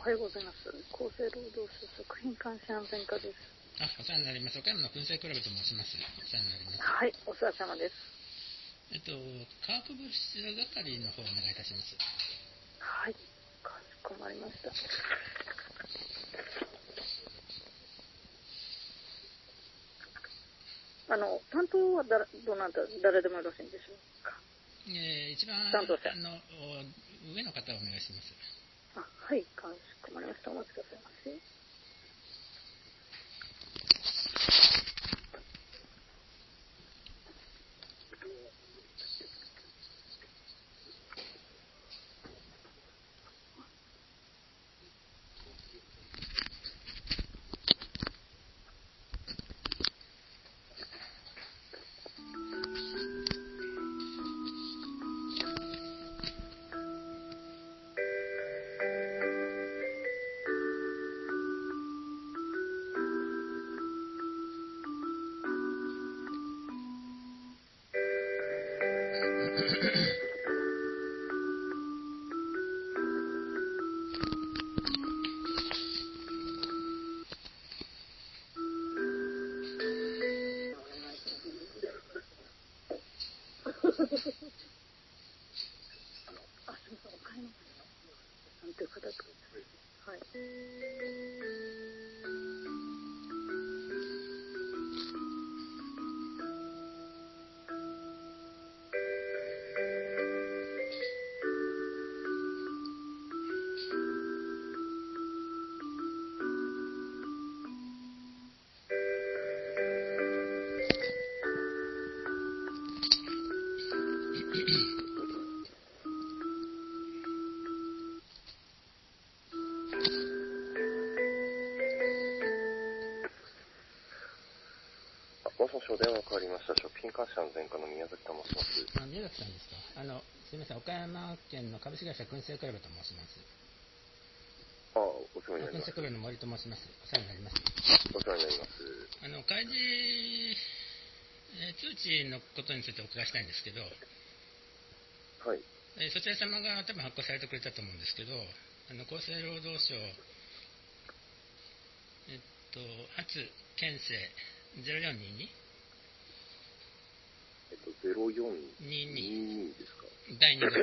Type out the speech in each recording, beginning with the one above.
はようございます。厚生労働省食品監視安全課です。 お世話になります。岡山の燻製クラブと申します。お世話になります。 はい、お世話様です。 化学物質係の方お願いいたします。 はい、かしこまりました。担当はどなた、誰でもよろしいんでしょうか。 一番担当者上の方をお願いします。 はい、かしこまりました。お待ちくださいませ。はい。 もしもし、お電話変わりました。食品監視安全課の宮崎と申します。 宮崎さんですか。すみません、岡山県の株式会社燻製クラブと申します。 お世話になります。 燻製クラブの森と申します。お世話になります。 お世話になります。 開示、通知のことについてお伺いしたいんですけど、 はい。 そちら様が多分発行されてくれたと思うんですけど、厚生労働省、発県政0422 0422ですか。 第2号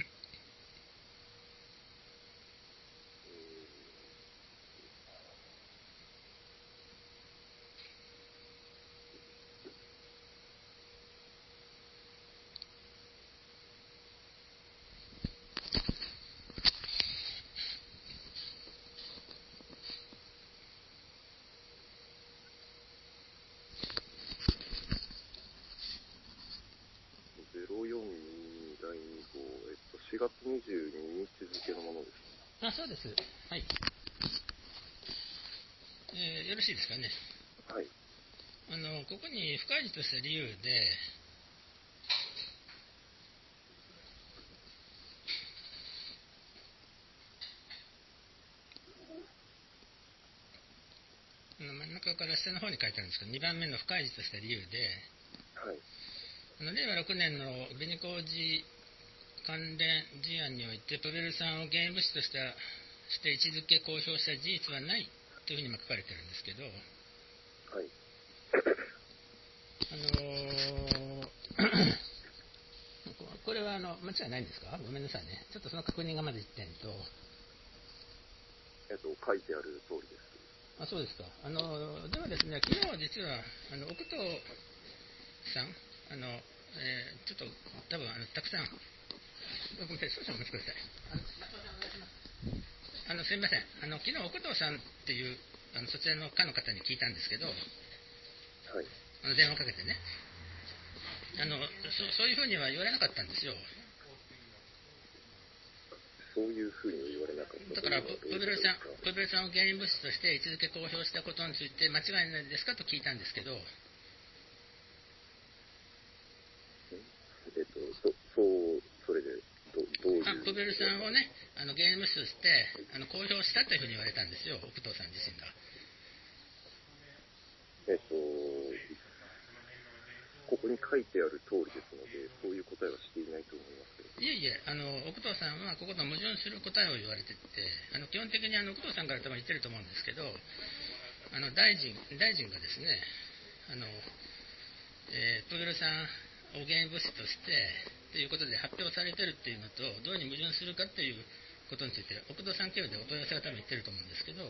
0422第2号、4月22日付のものです。 そうです。はい。よろしいですかね。 はい。 ここに不開示とした理由で、真ん中から下の方に書いてあるんですけど、2番目の不開示とした理由で、 はい。 令和6年の紅工事関連事案において、プベル酸を原因物質として位置づけ公表した事実はないというふうに書かれてるんですけど、 はい。 これは間違いないんですか？ごめんなさいね。ちょっとその確認がまず1点と。 書いてある通りです。 そうですか。ではですね、昨日実は奥藤さん、ちょっと多分たくさん、ごめんなさい、少々お待ちください。すみません。昨日奥藤さんっていうそちらの課の方に聞いたんですけど、 はい。 電話かけてね、そういうふうには言われなかったんですよ。 そういうふうには言われなかった。 だからプベル酸を原因物質として位置づけ公表したことについて間違いないですかと聞いたんですけど、 それでどういうプベル酸をね、原因物質として公表したというふうに言われたんですよ、奥藤さん自身が。 ここに書いてある通りですので、そういう答えはしていないと思いますけど。 いえいえ、奥藤さんはここと矛盾する答えを言われてて、基本的に奥藤さんから多分言ってると思うんですけど、大臣がですね、プールさんを原因物質としてということで発表されてるっていうのとどうに矛盾するかっていうことについて奥藤さん経由でお問い合わせが多分言ってると思うんですけど、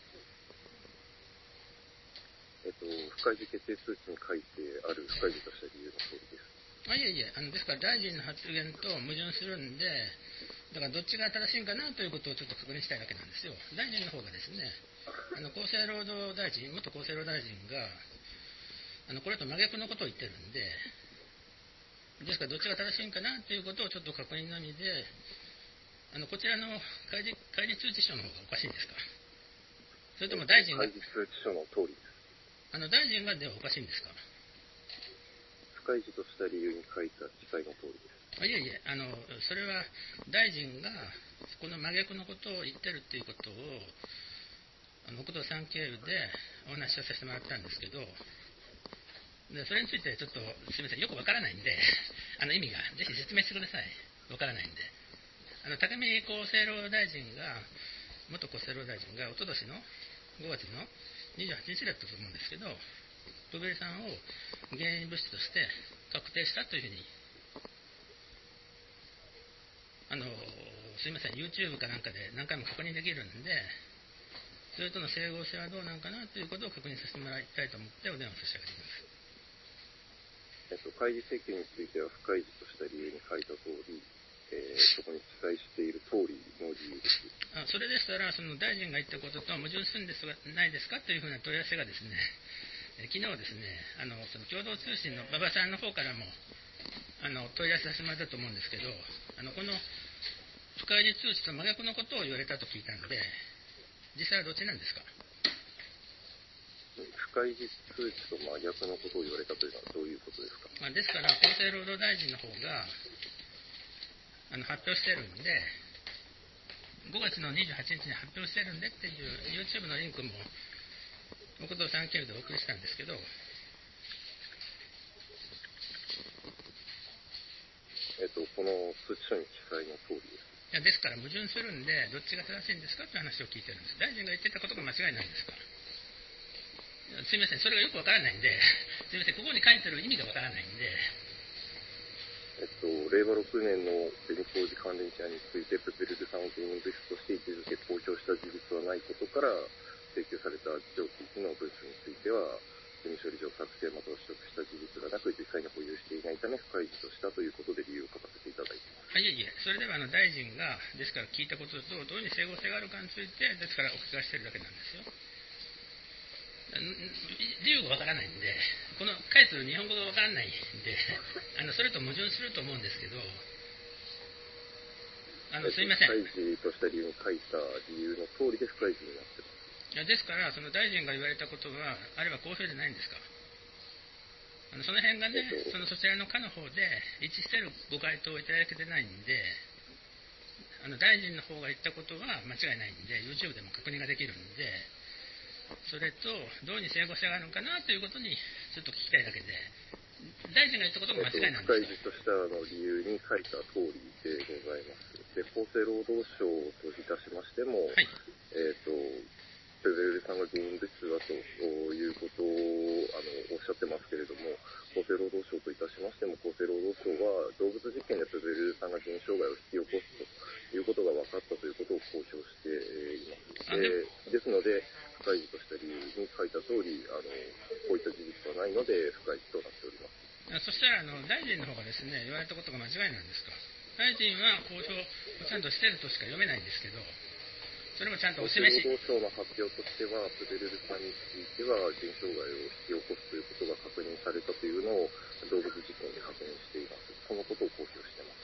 不開示決定通知に書いてある不開示とした理由の通りです。 いえいえ、ですから大臣の発言と矛盾するんで、だからどっちが正しいんかなということをちょっと確認したいわけなんですよ。大臣の方がですね、厚生労働大臣、元厚生労働大臣がこれと真逆のことを言ってるんで、ですからどっちが正しいんかなということをちょっと確認のみで、こちらの開示通知書の方がおかしいんですか、それとも大臣が、 開示通知書の通りです。 大臣がではおかしいんですか。 不開示とした理由に書いた記載の通りです。 いえいえ、それは大臣がこの真逆のことを言ってるっていうことを奥藤さん経由でお話をさせてもらったんですけど、でそれについてちょっとすみません、よくわからないんで意味がぜひ説明してください。わからないんで、高見厚生労働大臣が元厚生労働大臣がおととしの5月の28日だったと思うんですけど、プベル酸を原因物質として確定したというふうにすいません YouTube かなんかで何回も確認できるんで、それとの整合性はどうなんかなということを確認させてもらいたいと思ってお電話差し上げています。 開示請求については不開示とした理由に書いた通り、そこに記載している通りの理由です。 それでしたらその大臣が言ったことと矛盾するんですがないですかというふうな問い合わせがですね、昨日ですねその共同通信の馬場さんの方からも問い合わせさせてもらったと思うんですけど、この不開示通知と真逆のことを言われたと聞いたので、実際はどっちなんですか。 不開示通知と真逆のことを言われたというのはどういうことですか。 ですから厚生労働大臣の方が発表してるんで、5月の28日に発表してるんでっていう YouTube のリンクも奥藤さん経由でお送りしたんですけど、 この通知書に記載の通りです。 ですから矛盾するんでどっちが正しいんですかという話を聞いてるんです。大臣が言ってたことが間違いなんですか。すみません、それがよくわからないんで、すみません、ここに書いてる意味がわからないんで。 令和6年の紅工事関連事案についてプペルデ酸を原因物質として位置づけ公表した事実はないことから請求された上記の文書については事務処理上作成または取得した事実がなく実際に保有していないため不開示としたということで理由を書かせていただいています。 いえいえ、それでは大臣がですから聞いたこととどういうふうに整合性があるかについてですからお聞かせしているだけなんですよ。理由がわからないんで、この書いてる日本語がわからないんでそれと矛盾すると思うんですけど、すいません、 不開示とした理由に書いた理由の通りで不開示になってます。 ですからその大臣が言われたことはあれは公表じゃないんですか。その辺がね、そちらの課の方で一致しているご回答をいただけてないんで、大臣の方が言ったことは間違いないんで YouTube でも確認ができるんで、それとどういう整合性があるのかなということにちょっと聞きたいだけで、大臣が言ったことが間違いなんですか。 不開示とした理由に書いた通りでございます。で、厚生労働省といたしましても、 はい、 プベルさんが原因物質だということをおっしゃってますけれども、厚生労働省といたしましても、厚生労働省は動物実験でプベルさんが腎障害を引き起こすということが分かったということを公表しています。ですので、不開示とした理由に書いた通り、こういった事実はないので不開示となっております。 そしたら大臣の方がですね言われたことが間違いなんですか。大臣は公表をちゃんとしてるとしか読めないんですけど、それもちゃんとお示し。 厚生労働省の発表としては、プベルさんについては腎障害を引き起こすということが確認されたというのを動物実験で確認しています。そのことを公表しています。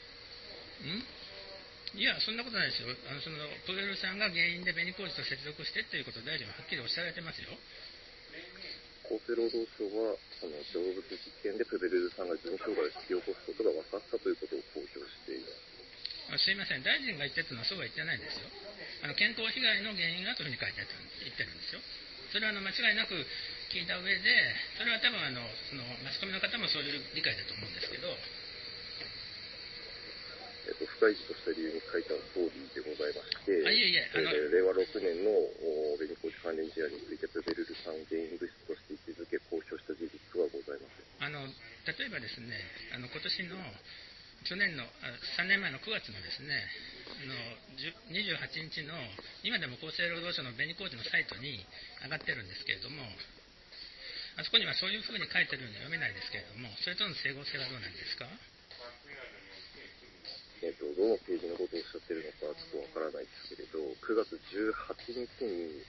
いや、そんなことないですよ。そのプベルさんが原因で紅麹と接続してということを大臣ははっきりおっしゃられてますよ。 厚生労働省はその動物実験でプベルさんが腎障害を引き起こすことが分かったということを公表しています。 すいません、大臣が言ってるのはそうは言ってないんですよ。健康被害の原因がというふうに書いて言ってるんですよ。それは間違いなく聞いた上で、それは多分そのマスコミの方もそういう理解だと思うんですけど、 不開示とした理由に書いた通りでございまして、令和6年の紅工事関連事案についてプベルル酸原因物質として位置づけ公表した事実はございません。 例えばですね、今年の去年の3年前の9月のですね、28日の今でも厚生労働省の紅工事のサイトに上がってるんですけれども、あそこにはそういうふうに書いてるように読めないですけれども、それとの整合性はどうなんですか？ どのページのことをおっしゃってるのかちょっとわからないですけれど、9月18日に、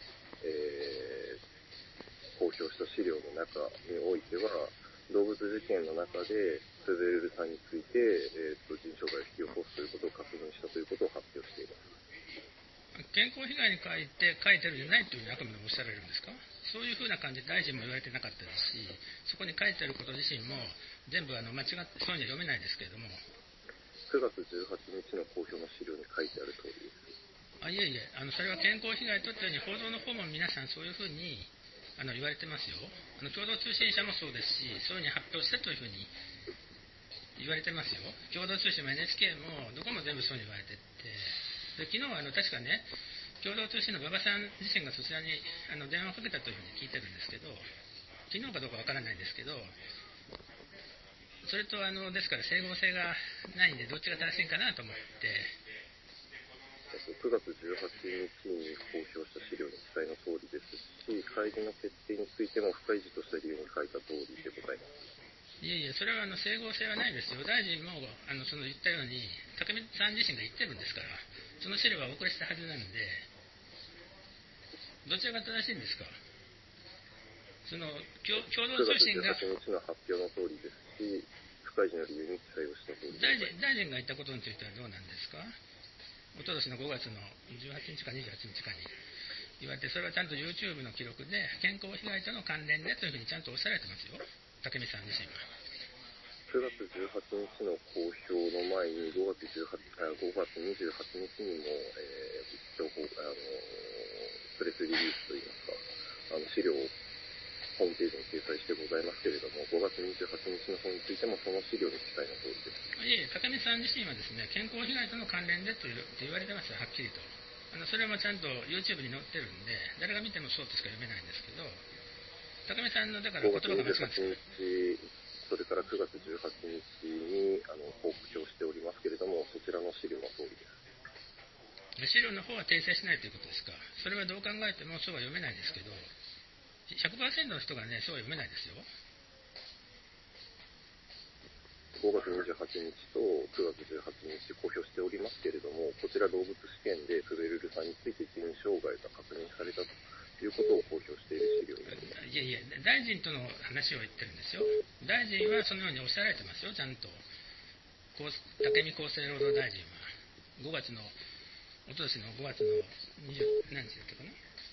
公表した資料の中においては、動物事件の中でプベルル酸について、腎障害を引き起こすということを確認したということを発表しています。 健康被害に書いてるじゃないというふうにあくまでもおっしゃられるんですか？そういうふうな感じで大臣も言われてなかったですし、そこに書いてあること自身も全部間違ってそうには読めないですけれども、 9月18日の公表の資料に書いてある通りです。 いえいえ、それは健康被害とったように報道の方も皆さんそういうふうに言われてますよ。共同通信社もそうですし、そういうふうに発表したというふうに言われてますよ。共同通信も NHK もどこも全部そうに言われてて、で昨日は確かね、共同通信の馬場さん自身がそちらに電話をかけたというふうに聞いてるんですけど、昨日かどうかわからないんですけど、それとですから整合性がないんでどっちが正しいかなと思って。 9月18日に公表した資料の記載の通りですし、開示の決定についても不開示とした理由に書いた通りでございます。 いえいえ、それは整合性はないですよ。大臣もその言ったように武見さん自身が言ってるんですから、その資料は遅れしたはずなんで、どちらが正しいんですか？その共同通信が 9月18日の発表の通りですし、不開示の理由に記載をした通りです。 大臣が言ったことについてはどうなんですか？おととしの5月の18日か28日かに言われて、それはちゃんと YouTube の記録で健康被害との関連でというふうにちゃんとおっしゃられてますよ、武見さん自身は。 9月18日の公表の前に5月28日にも、情報プレスリリースといいますか資料をホームページに掲載してございますけれども、5月28日の方についてもその資料の記載の通りです。 いえ、武見さん自身はですね、健康被害との関連でと言われてますよ、はっきりと。それもちゃんと YouTube に載ってるんで、誰が見てもそうとしか読めないんですけど、武見さんのだから言葉が間違ってる。 それから9月18日に報告しておりますけれども、そちらの資料の通りです。 資料の方は訂正しないということですか？それはどう考えてもそうは読めないですけど、100% の人がね、そうは読めないですよ。 5月28日と9月18日公表しておりますけれども、こちら動物試験でプベルル酸について腎障害が確認されたということを公表している資料になります。 いやいや、大臣との話を言ってるんですよ。大臣はそのようにおっしゃられてますよ、ちゃんと。武見厚生労働大臣はおととしの5月の20何日だったかな、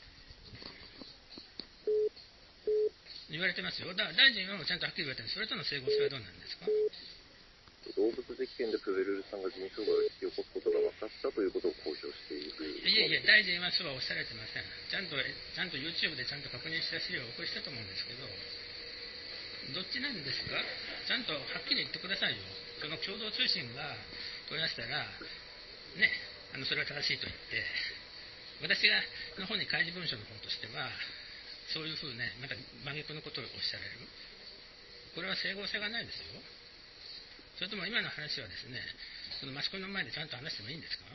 言われてますよ。大臣はちゃんとはっきり言われてるんです。それとの整合性はどうなんですか？ 動物実験でプベルル酸が腎障害を引き起こすことが分かったということを公表している。 いやいや、大臣はそうはおっしゃられてません。ちゃんと YouTube でちゃんと確認した資料をお送りしたと思うんですけど、どっちなんですか？ちゃんとはっきり言ってくださいよ。その共同通信が問い合わせたらね、それは正しいと言って、私がの方に開示文書の方としてはそういうふうね、また真逆のことをおっしゃられる。これは整合性がないですよ。それとも今の話はですね、そのマスコミの前でちゃんと話してもいいんですか？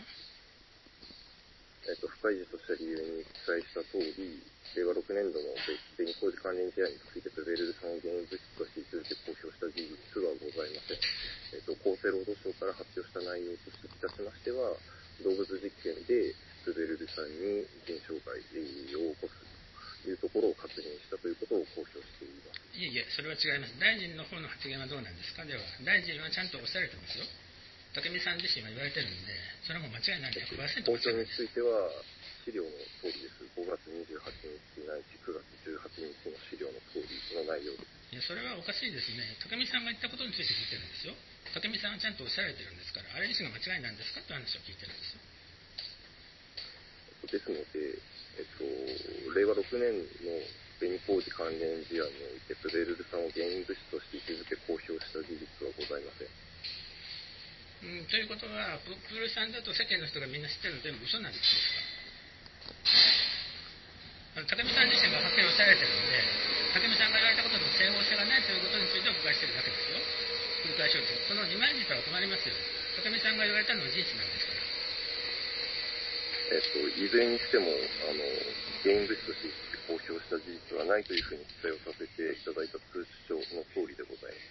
不開示とした理由に記載した通り、令和6年度の紅工事関連事案についてプベルル酸を原因物質として続け公表した事実はございません。厚生労働省から発表した内容といたしましては、動物実験でプベルル酸に腎障害を起こすというところを確認したということを公表しています。 いえいえ、それは違います。大臣の方の発言はどうなんですか？では、大臣はちゃんとおっしゃられてますよ。武見さん自身は言われてるんで、それはもう間違いないんで 100% 間違いないです。 公表については資料の通りです。5月28日ないし9月18日の資料の通りの内容です。 いや、それはおかしいですね。武見さんが言ったことについて聞いてるんですよ。武見さんはちゃんとおっしゃられてるんですから、あれ自身が間違いなんですかって話を聞いてるんですよ。 ですので、令和6年の紅工事関連事案においてプベルル酸を原因物質として位置づけ公表した事実はございません。 ということは、プール酸だと世間の人がみんな知ってるの全部嘘なんですか？武見さん自身がはっきりおっしゃられてるので、武見さんが言われたことと整合性がないということについてお伺いしているだけですよ。繰り返しをその二枚舌は困りますよ。武見さんが言われたのは事実なんですから。 いずれにしても原因物質として公表した事実はないというふうに記載をさせていただいた通知書の通りでございます。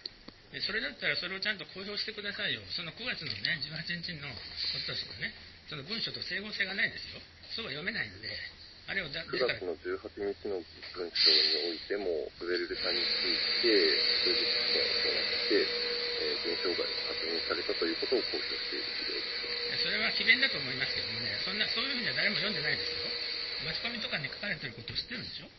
それだったらそれをちゃんと公表してくださいよ。その9月のね、18日のこととしてね、その文書と整合性がないですよ。そうは読めないので、あれを 9月の18日の文書においても、プベルル酸について数日試験を行って、原障害が確認されたということを公表している資料です。 それは詭弁だと思いますけどもね、そういうふうには誰も読んでないですよ。マスコミとかに書かれてることを知ってるんでしょ。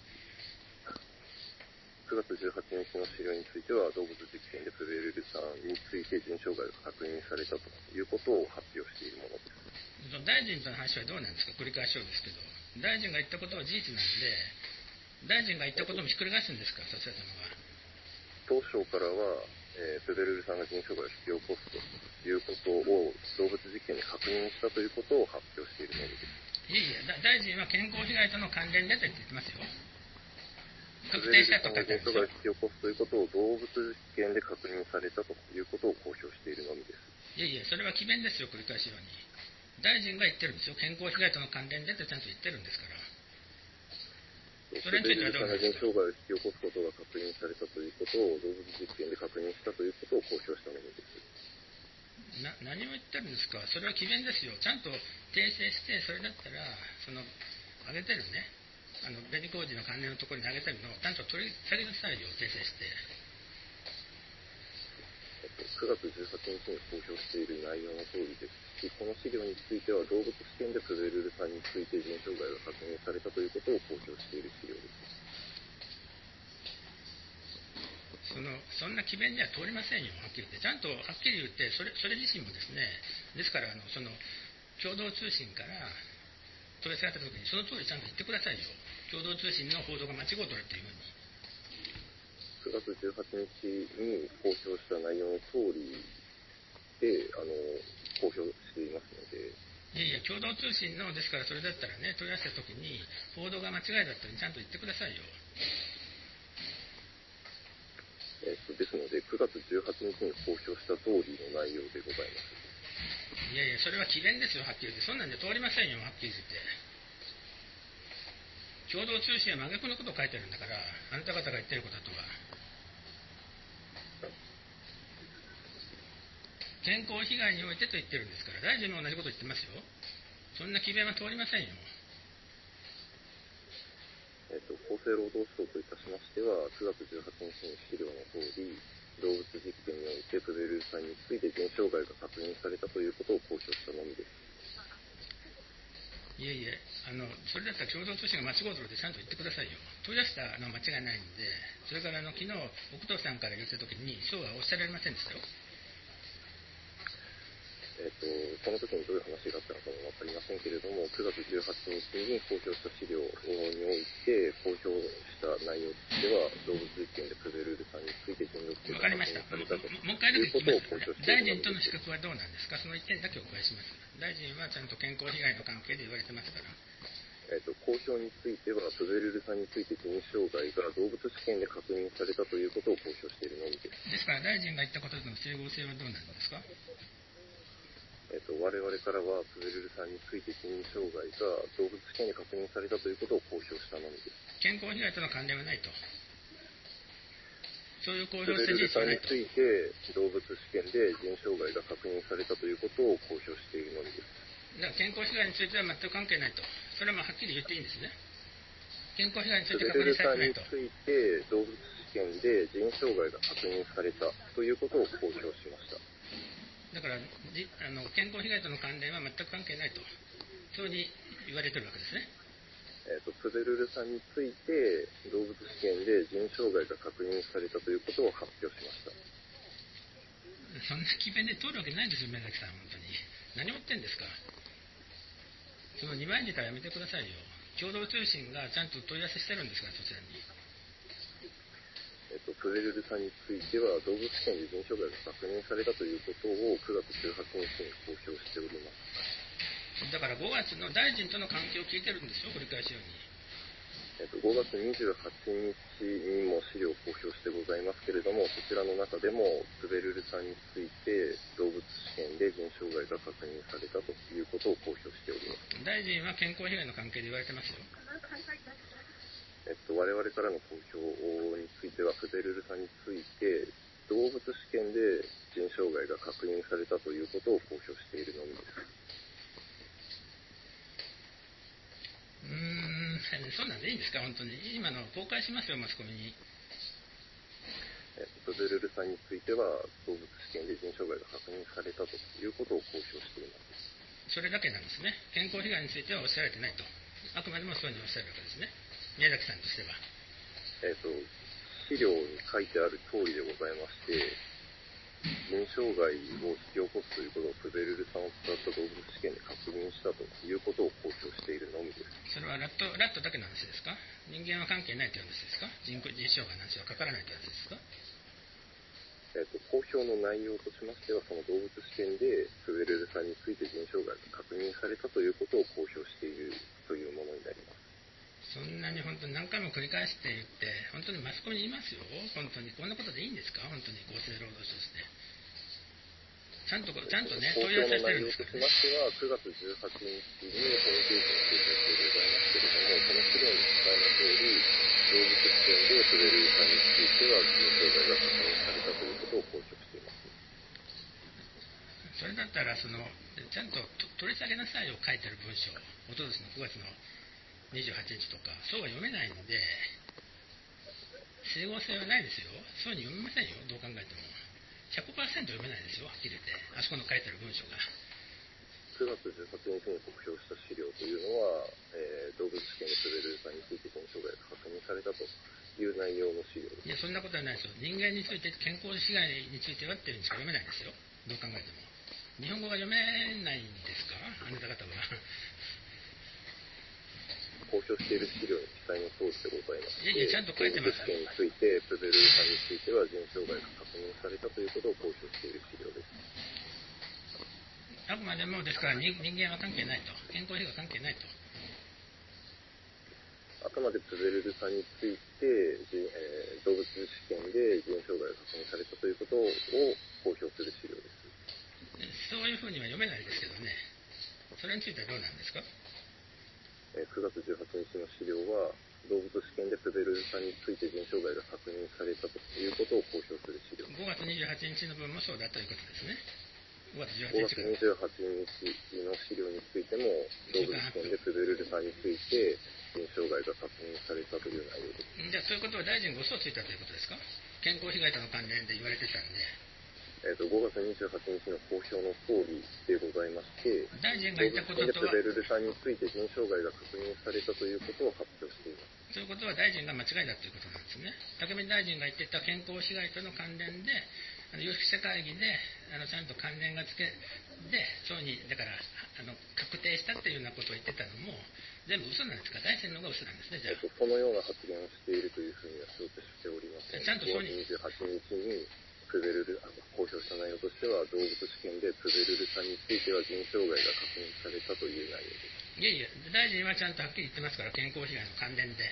9月18日の資料については、動物実験でプベルル酸について腎障害が確認されたということを発表しているものです。 大臣との話はどうなんですか？繰り返しそうですけど、大臣が言ったことは事実なんで、大臣が言ったこともひっくり返すんですか、そちら様は。 当初からは、プベルル酸が腎障害を引き起こすということを動物実験で確認したということを発表しているのです。 いやいや、大臣は健康被害との関連でと言ってますよ。 確定したと書いてあるんですよ。腎障害を引き起こすということを動物実験で確認されたということを公表しているのみです。 いやいや、それは詭弁ですよ、繰り返しように。大臣が言ってるんですよ。健康被害との関連でってちゃんと言ってるんですから。それについてはどうですか？ 腎障害を引き起こすことが確認されたということを動物実験で確認したということを公表したのみです。 何を言ってるんですか？それは詭弁ですよ。ちゃんと訂正して、それだったら、上げてるね、紅工事の関連のところに上げてるのをちゃんと取り下げなさいよ、訂正して。 9月18日に公表している内容の通りですし、この資料については動物試験でプベルル酸について腎障害が確認されたということを公表している資料です。 そんな詭弁には通りませんよ、はっきり言って。ちゃんとはっきり言って、それ自身もですね、ですから共同通信から問い合わせがあったときに、その通りちゃんと言ってくださいよ。共同通信の報道が間違うとるっていうふうに。 9月18日に公表した内容の通りで公表していますので。 いやいや、共同通信の、ですからそれだったらね、問い合わせたときに、報道が間違いだったらちゃんと言ってくださいよ。 ですので、9月18日に公表した通りの内容でございます。 いやいや、それは詭弁ですよ、はっきり言って。そんなんで通りませんよ、はっきり言って。共同通信は真逆のことを書いてるんだから、あなた方が言ってることとは。健康被害においてと言ってるんですから、大臣も同じこと言ってますよ。そんな詭弁は通りませんよ。 厚生労働省といたしましては、9月18日の資料の通り、動物実験においてプベルル酸について腎障害が確認されたということを公表したのみです。 いえいえ、それだったら共同通信が間違うとるってちゃんと言ってくださいよ。問い出したのは間違いないんで、それから昨日、奥藤さんから言ったときに、そうはおっしゃられませんでしたよ。 その時にどういう話があったのかも分かりませんけれども、9月18日に公表した資料において、公表した内容としては、動物実験でプベルル酸について腎毒性が確認されたということを公表しているのです。 大臣との資格はどうなんですか？その一点だけお伺いします。大臣はちゃんと健康被害の関係で言われてますから。 公表については、プベルル酸について腎障害が動物試験で確認されたということを公表しているのみです。 ですから大臣が言ったこととの整合性はどうなんですか？ 我々からはプベルル酸について腎障害が動物試験で確認されたということを公表したのみです。 健康被害との関連はないと。そういう公表した事実はないと。 プベルル酸について動物試験で腎障害が確認されたということを公表しているのみです。 だから健康被害については全く関係ないと。それははっきり言っていいんですね。健康被害について確認されてないと。 プベルル酸について動物試験で腎障害が確認されたということを公表しました。 だから健康被害との関連は全く関係ないと、そうに言われてるわけですね。 プベルル酸について動物試験で腎障害が確認されたということを発表しました。 そんな詭弁で通るわけないんですよ、宮崎さん、本当に。何を言ってんですか。その2枚舌はやめてくださいよ。共同通信がちゃんと問い合わせしてるんですから、そちらに。 プベルルさんについては動物試験で腎障害が確認されたということを9月18日に公表しております。 だから5月の大臣との関係を聞いてるんですよ、繰り返しように。 5月28日にも資料を公表してございますけれども、そちらの中でもプベルルさんについて動物試験で腎障害が確認されたということを公表しております。 大臣は健康被害の関係で言われてますよ。 我々からの公表については、プベルルさんについて動物試験で腎障害が確認されたということを公表しているのみです。 そうなんでいいんですか、本当に。今の公開しますよ、マスコミに。 プベルルさんについては動物試験で腎障害が確認されたということを公表しています。 それだけなんですね。健康被害についてはおっしゃられてないと。あくまでもそういうふうにおっしゃるわけですね、宮崎さんとしては。 資料に書いてある通りでございまして、腎障害を引き起こすということをプベルルさんを使った動物試験で確認したということを公表しているのみです。 それはラットだけの話ですか？人間は関係ないという話ですか？腎障害の話はかからないという話ですか？ 公表の内容としましては、その動物試験でプベルルさんについて腎障害が確認されたということを公表しているというものになります。 そんなに本当に何回も繰り返して言って、本当にマスコミに言いますよ。本当にこんなことでいいんですか？本当に厚生労働省として。ちゃんとね、問い合わせしてるんですからね。 公表の内容としましては、9月18日にホームページに掲載してございますけれども、この資料に記載の通り、動物試験でプベルルさんについては腎障害が確認されたということを公表しています。 それだったらちゃんと取り下げなさいよ、書いてる文章。おととしの9月の28日とか、そうは読めないので、整合性はないですよ。そういうふうに読めませんよ、どう考えても。100% 読めないですよ、はっきり言って。あそこの書いてる文章が。 9月18日に公表した資料というのは、動物試験でプベルルさんについて腎障害が確認されたという内容の資料です。 いや、そんなことはないですよ。人間について、健康被害についてはっていうにしか読めないですよ、どう考えても。日本語が読めないんですか、あなた方は。 公表している資料に記載の通りでございまして、 ちゃんと書いてます。 動物試験についてプベルルさんについては腎障害が確認されたということを公表している資料です。 あくまでもですから人間は関係ないと、健康被害は関係ないと。 あくまでプベルルさんについて、動物試験で腎障害が確認されたということを公表する資料です。 そういうふうには読めないですけどね。それについてはどうなんですか ？9月18日の資料は、動物試験でプベルルさんについて腎障害が確認されたということを公表する資料。 5月28日の分もそうだということですね。5月 28日の資料についても、動物試験でプベルルさんについて腎障害が確認されたという内容です。 じゃあ、ということは大臣が嘘をついたということですか？健康被害との関連で言われてたんで。 5月28日の公表の通りでございまして、 大臣が言ったこととは、 動物試験でプベルルさんについて腎障害が確認されたということを発表しています。 そういうことは大臣が間違いだということなんですね。武見大臣が言っていた健康被害との関連で、有識者会議でちゃんと関連がつけで、そうにだから確定したっていうようなことを言ってたのも全部嘘なんですか？大臣の方が嘘なんですね。じゃあ、 そのような発言をしているというふうには承知しておりません。 ちゃんとそうに 5月28日にプベルル公表した内容としては、動物試験でプベルルさんについては腎障害が確認されたという内容です。 いやいや、大臣はちゃんとはっきり言ってますから、健康被害の関連で。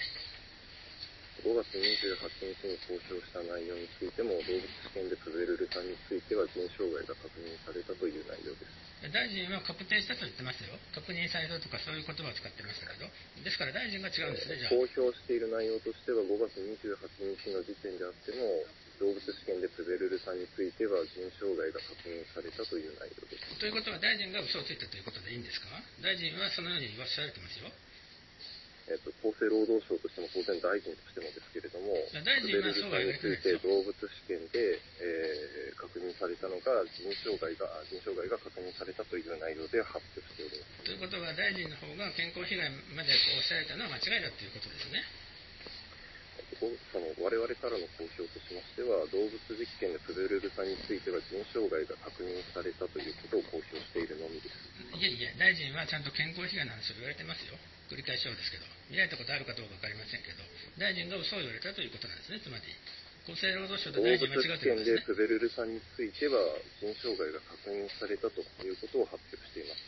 5月28日に公表した内容についても、動物試験でプベルルさんについては腎障害が確認されたという内容です。 大臣は確定したと言ってますよ。確認されたとかそういう言葉を使ってましたけど、ですから大臣が違うんですね。じゃあ、 公表している内容としては、5月28日の時点であっても、動物試験でプベルルさんについては腎障害が確認されたという内容です。 ということは大臣が嘘をついたということでいいんですか？大臣はそのように言わされてますよ。 厚生労働省としても当然大臣としてもですけれども、 大臣はそうは言われてないですよ。 動物試験で、確認されたのが腎障害が確認されたという内容で発表しております。 ということは大臣の方が健康被害までおっしゃられたのは間違いだということですね。 その我々からの公表としましては、動物実験でプベルルさんについては腎障害が確認されたということを公表しているのみです。 いやいや、大臣はちゃんと健康被害の話を言われてますよ。繰り返しそうですけど、見られたことあるかどうか分かりませんけど、大臣が嘘を言われたということなんですね。つまり厚生労働省と動物大臣間違ってるんですね。 試験でプベルル酸については腎障害が確認されたということを発表しています。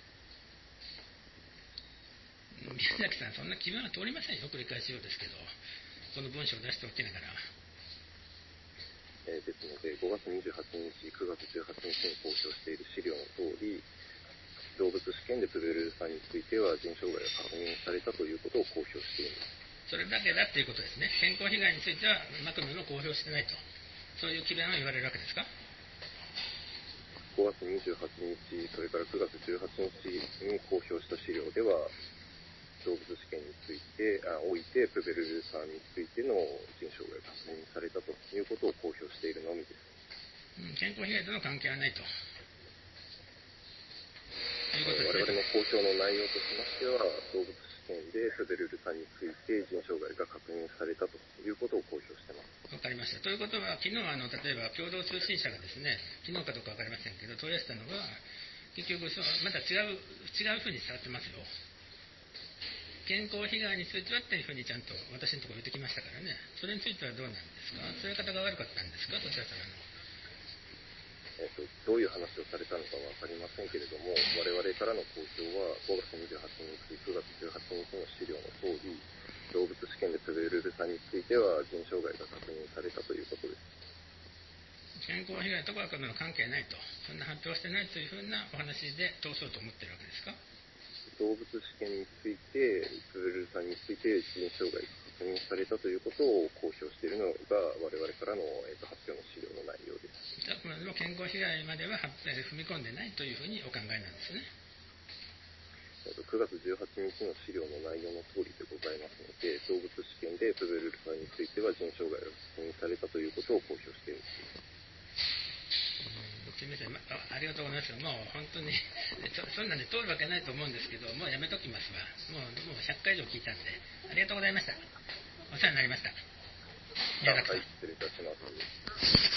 宮崎さん、そんな基準は通りませんよ。繰り返しようですけど、この文章を出しておきながら。 ですので、5月28日、9月18日に公表している資料の通り、動物試験でプベルル酸については腎障害が確認されたということを公表しています。 それだけだっていうことですね。健康被害についてはマクロも公表してないと、そういう基弁を言われるわけですか。 5月28日、それから9月18日に公表した資料では、動物試験について、おいてプベルル酸についての腎障害が確認されたということを公表しているのみです。 健康被害との関係はないということですね。 我々の公表の内容としましては、動物試験でプベルル酸について腎障害が確認されたということを公表しています。 わかりました。ということは、昨日例えば共同通信社がですね、昨日かどうかわかりませんけど、問い合わせたのが、結局また違うふうに伝わってますよ。健康被害についてはっていうふうにちゃんと私のところ言ってきましたからね。それについてはどうなんですか。そういう方が悪かったんですか、どちら様の。 どういう話をされたのかわかりませんけれども、我々からの公表は5月28日、9月18日の資料の通り、動物試験でプベルル酸については腎障害が確認されたということです。 健康被害とかの関係ないと、そんな発表してないというふうなお話で通そうと思ってるわけですか。 動物試験について、プベルル酸について腎障害が確認されたということを公表しているのが我々からの、発表の資料の内容です。 あくまでも健康被害までは踏み込んでないというふうにお考えなんですね。 9月18日の資料の内容の通りでございますので、動物試験でプベルル酸については腎障害が確認されたということを公表しています。 すみません、ありがとうございます。もう本当にそんなんで通るわけないと思うんですけど、もうやめときますわ。もう100回以上聞いたんで、ありがとうございました。お世話になりました。 はい、失礼いたします。